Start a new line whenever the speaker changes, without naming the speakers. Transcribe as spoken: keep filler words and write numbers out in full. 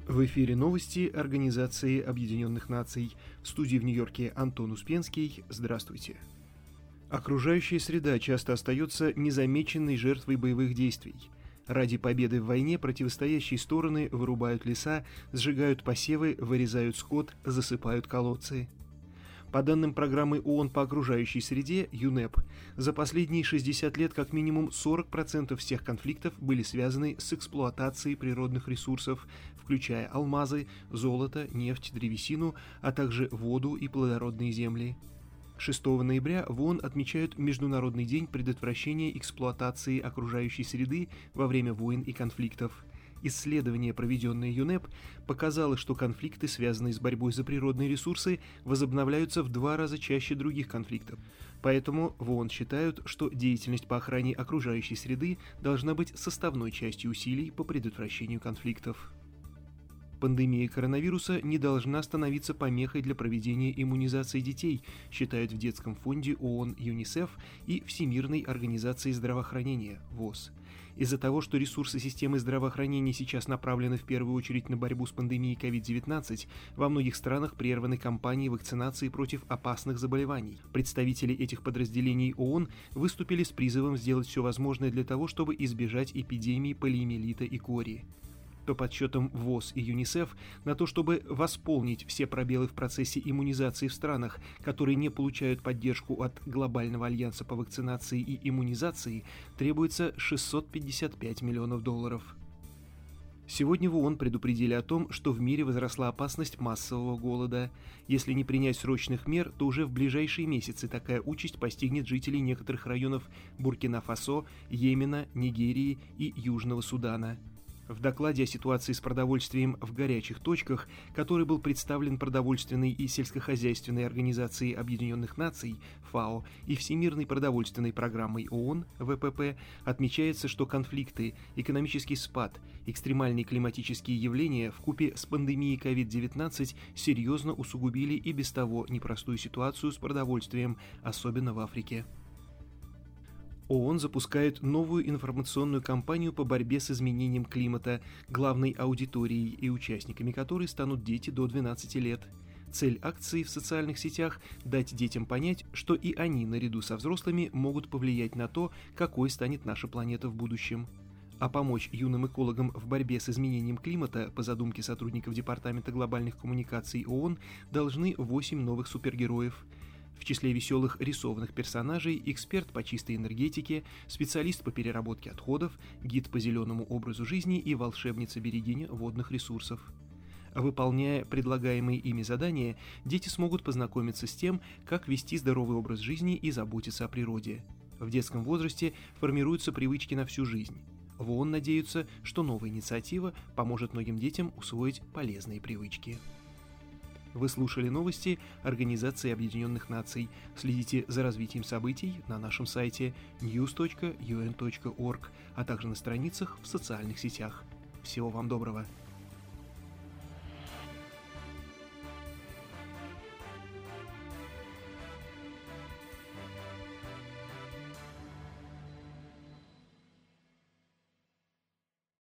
В эфире новости Организации Объединенных Наций. В студии в Нью-Йорке Антон Успенский. Здравствуйте. Окружающая среда часто остается незамеченной жертвой боевых действий. Ради победы в войне противостоящие стороны вырубают леса, сжигают посевы, вырезают скот, засыпают колодцы. По данным программы ООН по окружающей среде ЮНЕП, за последние шестьдесят лет как минимум сорок процентов всех конфликтов были связаны с эксплуатацией природных ресурсов, включая алмазы, золото, нефть, древесину, а также воду и плодородные земли. шестого ноября в ООН отмечают Международный день предотвращения эксплуатации окружающей среды во время войн и конфликтов. Исследование, проведенное ЮНЕП, показало, что конфликты, связанные с борьбой за природные ресурсы, возобновляются в два раза чаще других конфликтов. Поэтому в ООН считают, что деятельность по охране окружающей среды должна быть составной частью усилий по предотвращению конфликтов. Пандемия коронавируса не должна становиться помехой для проведения иммунизации детей, считают в Детском фонде ООН ЮНИСЕФ и Всемирной организации здравоохранения ВОЗ. Из-за того, что ресурсы системы здравоохранения сейчас направлены в первую очередь на борьбу с пандемией ковид девятнадцать, во многих странах прерваны кампании вакцинации против опасных заболеваний. Представители этих подразделений ООН выступили с призывом сделать все возможное для того, чтобы избежать эпидемии полиомиелита и кори. По подсчетам ВОЗ и ЮНИСЕФ, на то, чтобы восполнить все пробелы в процессе иммунизации в странах, которые не получают поддержку от Глобального альянса по вакцинации и иммунизации, требуется шестьсот пятьдесят пять миллионов долларов. Сегодня в ООН предупредили о том, что в мире возросла опасность массового голода. Если не принять срочных мер, то уже в ближайшие месяцы такая участь постигнет жителей некоторых районов Буркина-Фасо, Йемена, Нигерии и Южного Судана. В докладе о ситуации с продовольствием в горячих точках, который был представлен Продовольственной и сельскохозяйственной организацией Объединенных Наций ФАО и Всемирной продовольственной программой ООН ВПП, отмечается, что конфликты, экономический спад, экстремальные климатические явления вкупе с пандемией ковид девятнадцать серьезно усугубили и без того непростую ситуацию с продовольствием, особенно в Африке. ООН запускает новую информационную кампанию по борьбе с изменением климата, главной аудиторией и участниками которой станут дети до двенадцати лет. Цель акции в социальных сетях – дать детям понять, что и они, наряду со взрослыми, могут повлиять на то, какой станет наша планета в будущем. А помочь юным экологам в борьбе с изменением климата, по задумке сотрудников Департамента глобальных коммуникаций ООН, должны восемь новых супергероев. В числе веселых рисованных персонажей эксперт по чистой энергетике, специалист по переработке отходов, гид по зеленому образу жизни и волшебница-берегиня водных ресурсов. Выполняя предлагаемые ими задания, дети смогут познакомиться с тем, как вести здоровый образ жизни и заботиться о природе. В детском возрасте формируются привычки на всю жизнь. В ООН надеются, что новая инициатива поможет многим детям усвоить полезные привычки. Вы слушали новости Организации Объединенных Наций. Следите за развитием событий на нашем сайте ньюс точка ю эн точка орг, а также на страницах в социальных сетях. Всего вам доброго!